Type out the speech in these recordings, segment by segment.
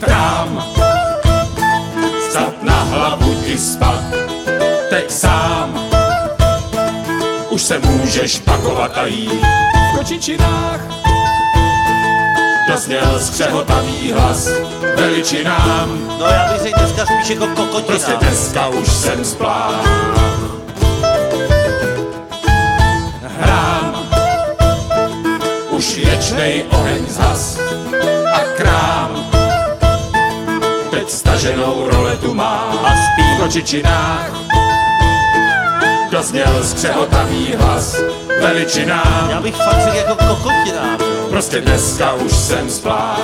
krám. Zad na hlavu ti spad, teď sám. Už se můžeš pakovat a jít v kočičinách. Dozněl skřehotavý hlas veličinám. No já bych řekl dneska spíš jako kokotina. Prostě dneska už jsem splách. Hrám, už věčnej oheň zhas a krám. Teď staženou roletu má a spí v kočičinách. Dozněl skřehotavý hlas veličinám. Já bych fakt řekl jako kokotina. Prostě dneska už jsem splách.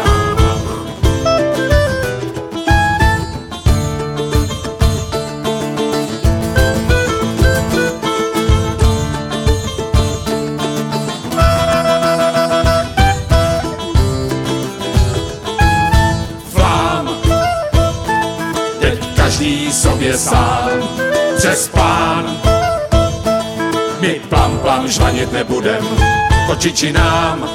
Flám, teď každý sobě sám přespán. My plam žvanit nebudem kočičinám.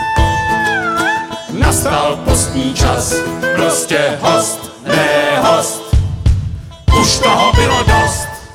Nastal postní čas, prostě host, ne host. Už toho bylo dost.